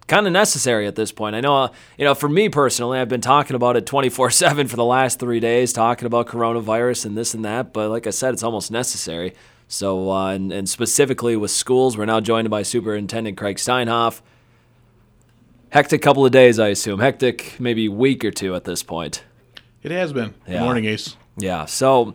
kind of necessary at this point. I know, for me personally, I've been talking about it 24/7 for the last 3 days, talking about coronavirus and this and that. But like I said, it's almost necessary. So, and specifically with schools, we're now joined by Superintendent Craig Steinhoff. Hectic couple of days, I assume. Hectic maybe week or two at this point. It has been. Yeah. Good morning, Ace. Yeah, so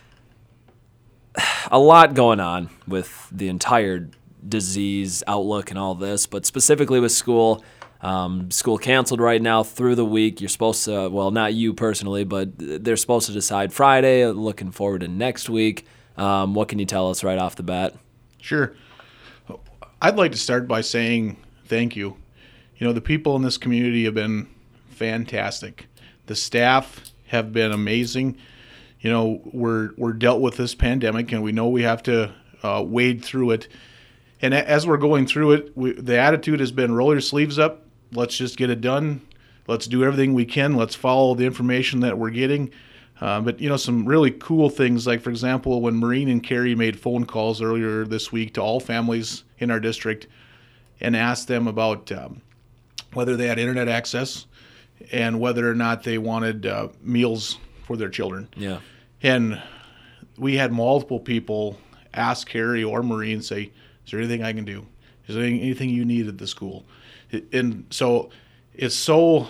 a lot going on with the entire disease outlook and all this, but specifically with school. School canceled right now through the week. You're supposed to, well, not you personally, but they're supposed to decide Friday. Looking forward to next week. What can you tell us right off the bat? Sure. I'd like to start by saying thank you. The people in this community have been fantastic. The staff have been amazing. We're dealt with this pandemic, and we know we have to wade through it. And as we're going through it, the attitude has been roll your sleeves up. Let's just get it done. Let's do everything we can. Let's follow the information that we're getting. But some really cool things, like, for example, when Maureen and Carrie made phone calls earlier this week to all families in our district and asked them about whether they had internet access and whether or not they wanted meals for their children. Yeah. And we had multiple people ask Carrie or Maureen, say, is there anything I can do? Is there anything you need at the school? And so it's so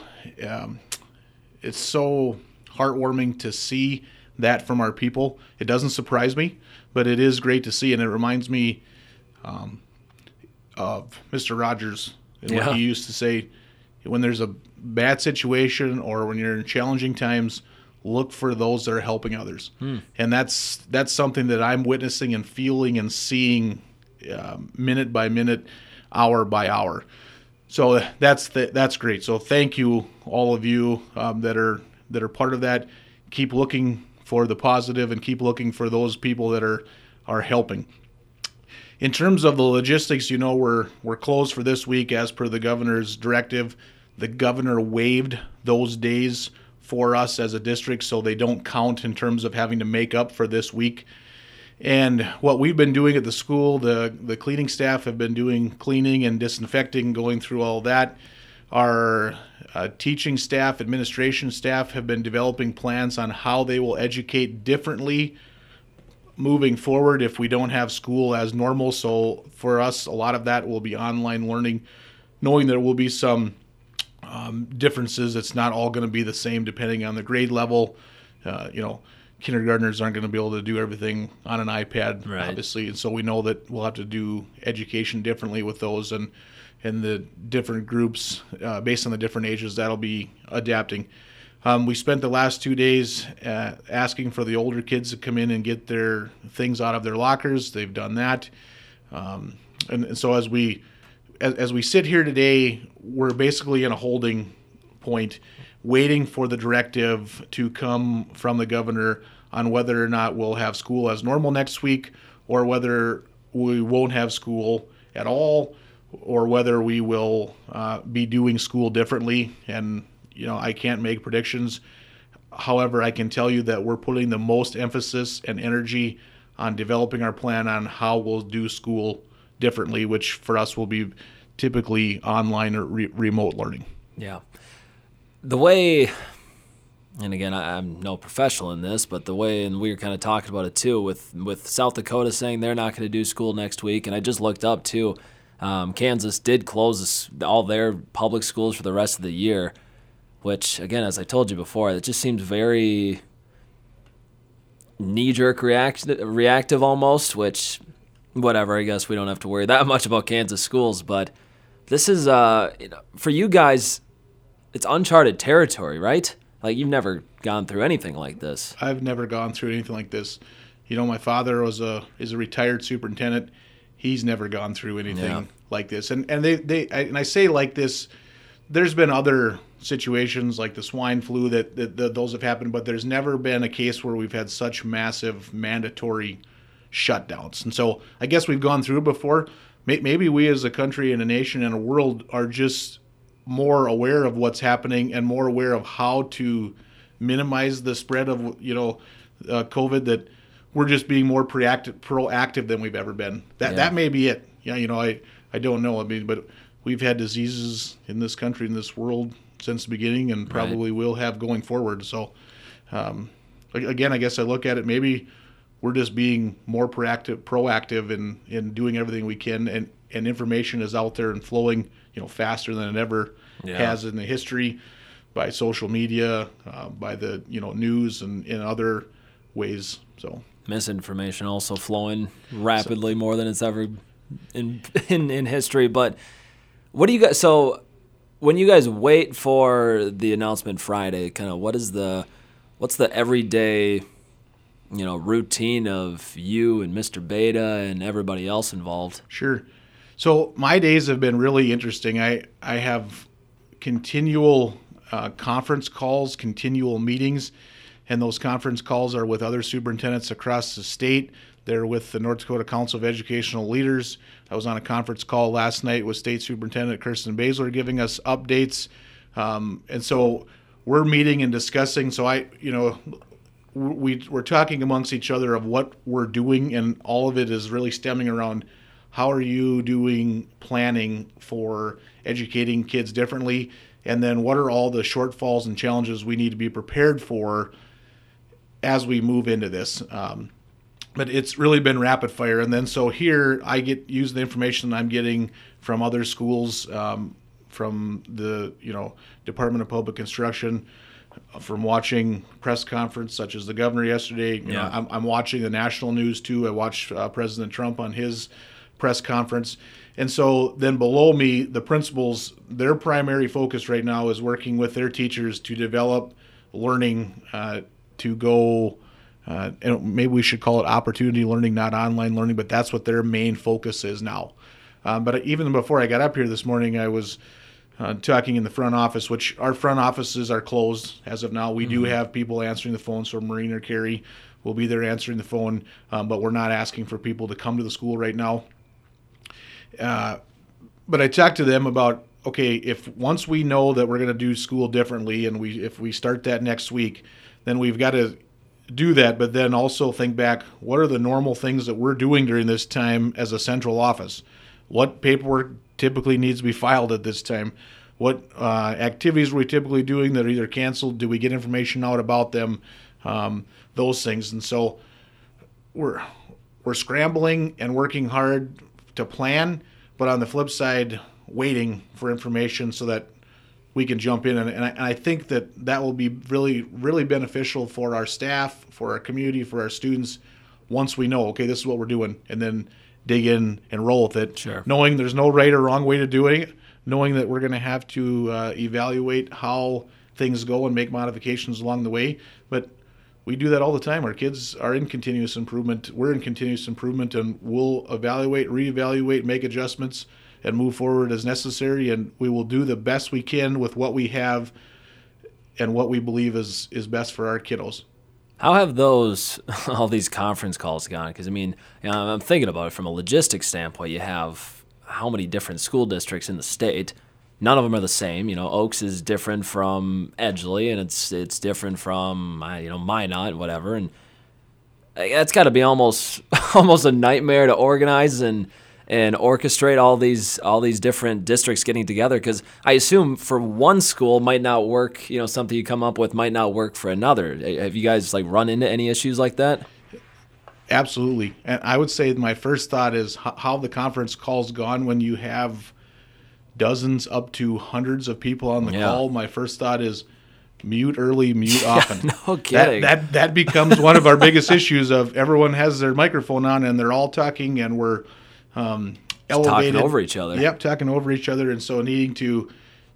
heartwarming to see that from our people. It doesn't surprise me, but it is great to see, and it reminds me of Mr. Rogers and what he used to say: when there's a bad situation or when you're in challenging times, look for those that are helping others. And that's something that I'm witnessing and feeling and seeing minute by minute, hour by hour. So that's great. So thank you, all of you that are part of that. Keep looking for the positive and keep looking for those people that are helping. In terms of the logistics, we're closed for this week as per the governor's directive. The governor waived those days for us as a district, so they don't count in terms of having to make up for this week. And what we've been doing at the school, the cleaning staff have been doing cleaning and disinfecting, going through all that. Our teaching staff, administration staff have been developing plans on how they will educate differently moving forward if we don't have school as normal. So for us, a lot of that will be online learning, knowing there will be some differences. It's not all going to be the same depending on the grade level. Kindergartners aren't going to be able to do everything on an iPad, right, obviously. And so we know that we'll have to do education differently with those, and the different groups based on the different ages that'll be adapting. We spent the last 2 days asking for the older kids to come in and get their things out of their lockers. They've done that. And so as we sit here today, we're basically in a holding point, waiting for the directive to come from the governor on whether or not we'll have school as normal next week, or whether we won't have school at all, or whether we will be doing school differently. And I can't make predictions. However, I can tell you that we're putting the most emphasis and energy on developing our plan on how we'll do school differently, which for us will be typically online or remote learning. Yeah. The way, and again, I'm no professional in this, but the way, and we were kind of talking about it too, with South Dakota saying they're not going to do school next week, and I just looked up too, Kansas did close all their public schools for the rest of the year, which, again, as I told you before, it just seems very knee-jerk reactive almost, which, whatever, I guess we don't have to worry that much about Kansas schools, but this is, for you guys, it's uncharted territory, right? Like, you've never gone through anything like this. I've never gone through anything like this. My father is a retired superintendent. He's never gone through anything like this. And I say like this, there's been other situations like the swine flu that those have happened, but there's never been a case where we've had such massive mandatory shutdowns. And so I guess we've gone through it before. Maybe we as a country and a nation and a world are just more aware of what's happening and more aware of how to minimize the spread of COVID, that we're just being more proactive than we've ever been. That may be it. Yeah, I don't know. I mean, but we've had diseases in this country, in this world, since the beginning, and probably will have going forward. So, again, I guess I look at it, maybe we're just being more proactive in doing everything we can, and information is out there and flowing, faster than it ever has in the history, by social media, by the news, and in other ways. So misinformation also flowing rapidly, more than it's ever in history. But what do you guys? So when you guys wait for the announcement Friday, kind of what's the everyday routine of you and Mr. Beta and everybody else involved? Sure. So my days have been really interesting. I have continual conference calls, continual meetings, and those conference calls are with other superintendents across the state. They're with the North Dakota Council of Educational Leaders. I was on a conference call last night with State Superintendent Kirsten Baszler giving us updates. And so we're meeting and discussing. So we're talking amongst each other of what we're doing, and all of it is really stemming around how are you doing planning for educating kids differently, and then what are all the shortfalls and challenges we need to be prepared for as we move into this. But it's really been rapid fire. And then so here I use the information I'm getting from other schools, from the Department of Public Instruction, from watching press conference such as the governor yesterday. I'm watching the national news too. I watched President Trump on his press conference. And so then below me, the principals, their primary focus right now is working with their teachers to develop learning to go, and maybe we should call it opportunity learning, not online learning, but that's what their main focus is now. But even before I got up here this morning, I was talking in the front office, which our front offices are closed as of now. We do have people answering the phone, so Maureen or Carrie will be there answering the phone, but we're not asking for people to come to the school right now. But I talked to them about, okay, if once we know that we're going to do school differently, and if we start that next week, then we've got to do that, but then also think back, what are the normal things that we're doing during this time as a central office? What paperwork typically needs to be filed at this time? What activities are we typically doing that are either canceled? Do we get information out about them? Those things. And so we're scrambling and working hard to plan, but on the flip side, waiting for information so that we can jump in. And I think that will be really, really beneficial for our staff, for our community, for our students, once we know, okay, this is what we're doing, and then dig in and roll with it. Sure. Knowing there's no right or wrong way to do it, knowing that we're going to have to evaluate how things go and make modifications along the way. But we do that all the time. Our kids are in continuous improvement. We're in continuous improvement, and we'll evaluate, reevaluate, make adjustments, and move forward as necessary. And we will do the best we can with what we have and what we believe is best for our kiddos. How have all these conference calls gone? Because, I'm thinking about it from a logistics standpoint. You have how many different school districts in the state? None of them are the same. Oaks is different from Edgeley, and it's different from Minot and whatever. And that's got to be almost a nightmare to organize and orchestrate all these different districts getting together. Because I assume for one school might not work. Something you come up with might not work for another. Have you guys run into any issues like that? Absolutely. And I would say my first thought is how the conference call's gone when you have dozens up to hundreds of people on the call. My first thought is mute early, mute often. No kidding. That becomes one of our biggest issues of everyone has their microphone on and they're all talking, and we're elevated. Talking over each other. Yep, talking over each other. And so needing to,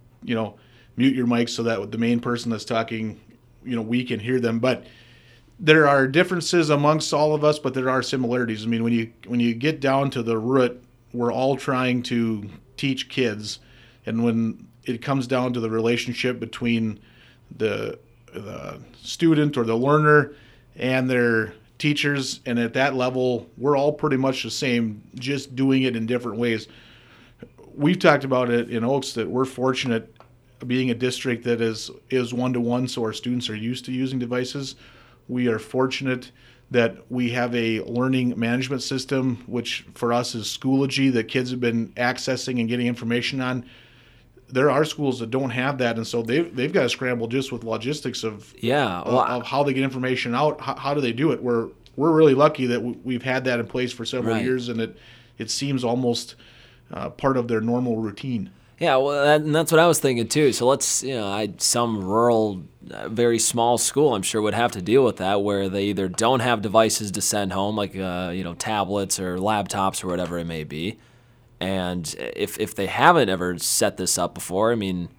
mute your mic so that the main person that's talking, we can hear them. But there are differences amongst all of us, but there are similarities. When you get down to the root, we're all trying to teach kids, and when it comes down to the relationship between the student or the learner and their teachers, and at that level, we're all pretty much the same, just doing it in different ways. We've talked about it in Oaks that we're fortunate being a district that is one-to-one, so our students are used to using devices. We are fortunate that we have a learning management system, which for us is Schoology, that kids have been accessing and getting information on. There are schools that don't have that, and so they've got to scramble just with logistics of of how they get information out. How do they do it? We're really lucky that we've had that in place for several years, and it seems almost part of their normal routine. Yeah, well, and that's what I was thinking too. So let's, some rural, very small school, I'm sure would have to deal with that, where they either don't have devices to send home, like tablets or laptops or whatever it may be. And if they haven't ever set this up before, I mean,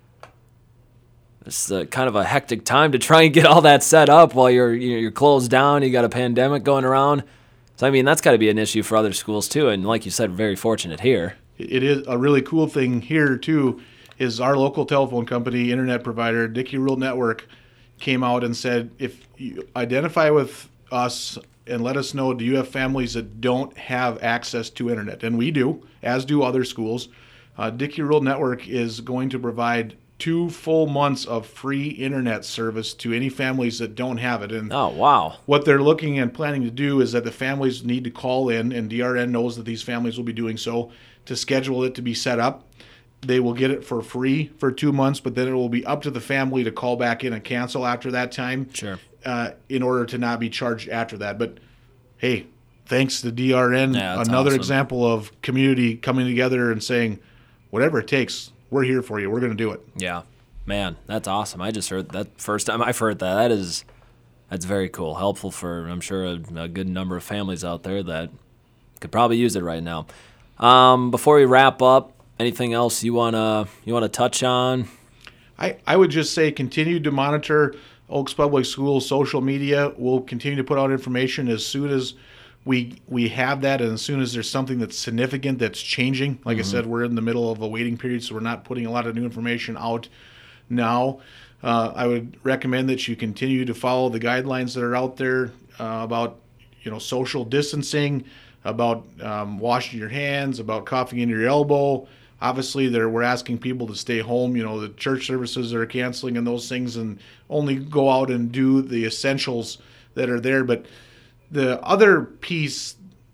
it's kind of a hectic time to try and get all that set up while you're closed down. You got a pandemic going around. So, I mean, that's got to be an issue for other schools too. And like you said, very fortunate here. It is a really cool thing here too, is our local telephone company, internet provider, Dickey Rural Network, came out and said, if you identify with us and let us know, do you have families that don't have access to internet? And we do, as do other schools. Dickey Rural Network is going to provide 2 full months of free internet service to any families that don't have it. And oh, wow. What they're looking and planning to do is that the families need to call in, and DRN knows that these families will be doing so, to schedule it to be set up. They will get it for free for 2 months, but then it will be up to the family to call back in and cancel after that time. Sure. In order to not be charged after that. But hey, thanks to DRN, another awesome example of community coming together and saying, whatever it takes, we're here for you. We're going to do it. Yeah, man, that's awesome. I just heard that first time I've heard that. That's very cool. Helpful for, I'm sure, a good number of families out there that could probably use it right now. Before we wrap up, anything else you wanna touch on? I would just say continue to monitor Oaks Public Schools social media. We'll continue to put out information as soon as we have that, and as soon as there's something that's significant that's changing. Like I said, we're in the middle of a waiting period, so we're not putting a lot of new information out now. I would recommend that you continue to follow the guidelines that are out there about social distancing, about washing your hands, about coughing in your elbow. Obviously, we're asking people to stay home. The church services are canceling and those things, and only go out and do the essentials that are there. But the other piece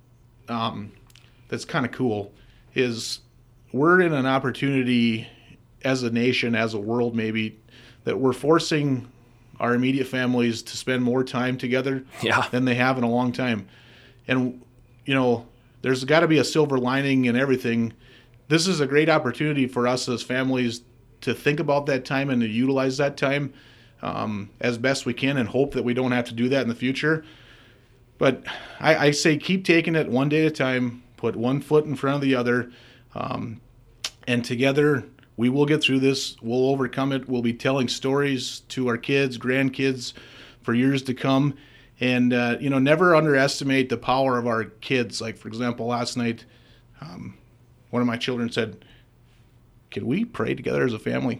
that's kind of cool is we're in an opportunity as a nation, as a world maybe, that we're forcing our immediate families to spend more time together than they have in a long time. And there's got to be a silver lining in everything. This is a great opportunity for us as families to think about that time and to utilize that time as best we can, and hope that we don't have to do that in the future. But I say keep taking it one day at a time, put one foot in front of the other, and together we will get through this. We'll overcome it. We'll be telling stories to our kids, grandkids for years to come. And, never underestimate the power of our kids. Like, for example, last night, one of my children said, "Can we pray together as a family?"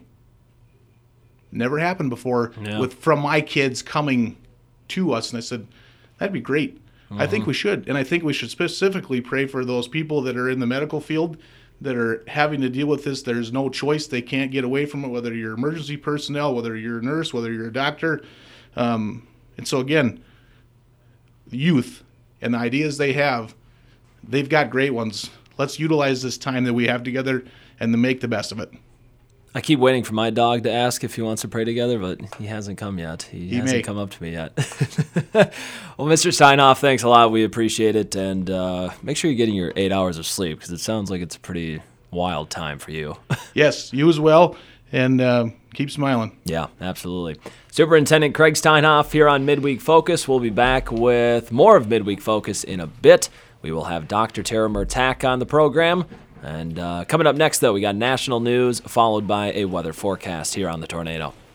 Never happened before from my kids coming to us. And I said, that'd be great. I think we should. And I think we should specifically pray for those people that are in the medical field that are having to deal with this. There's no choice. They can't get away from it, whether you're emergency personnel, whether you're a nurse, whether you're a doctor. And so, again, youth and the ideas they have, they've got great ones. Let's utilize this time that we have together and to make the best of it. I keep waiting for my dog to ask if he wants to pray together, but he hasn't come yet. He hasn't come up to me yet. Well, Mr. Steinhoff, thanks a lot. We appreciate it. And make sure you're getting your 8 hours of sleep, because it sounds like it's a pretty wild time for you. Yes, you as well. And keep smiling. Yeah, absolutely. Superintendent Craig Steinhoff here on Midweek Focus. We'll be back with more of Midweek Focus in a bit. We will have Dr. Tara Murtak on the program. And coming up next, though, we got national news followed by a weather forecast here on The Tornado.